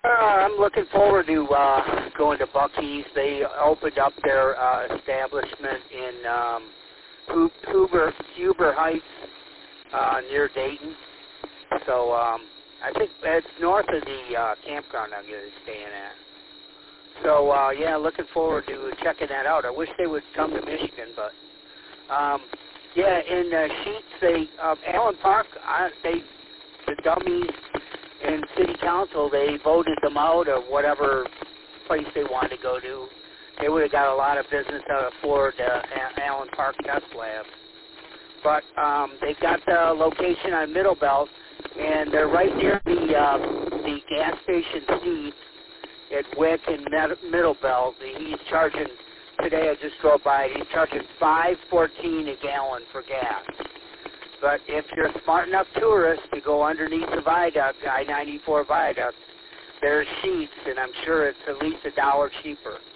I'm looking forward to going to Buc-ee's. They opened up their establishment in Huber Heights near Dayton. So I think it's north of the campground I'm going to be staying at. So, yeah, looking forward to checking that out. I wish they would come to Michigan, but, yeah, in Sheets, Allen Park, the dummies in City Council, they voted them out of whatever place they wanted to go to. They would have got a lot of business out of Florida, Allen Park Test Lab. But they've got the location on Middle Belt, and they're right near the gas station Steve at Wick and Middle Belt. He's charging, today I just drove by it, he's charging $5.14 a gallon for gas. But if you're a smart enough tourist to go underneath the viaduct, I-94 viaduct, there's Sheets, and I'm sure it's at least $1 cheaper.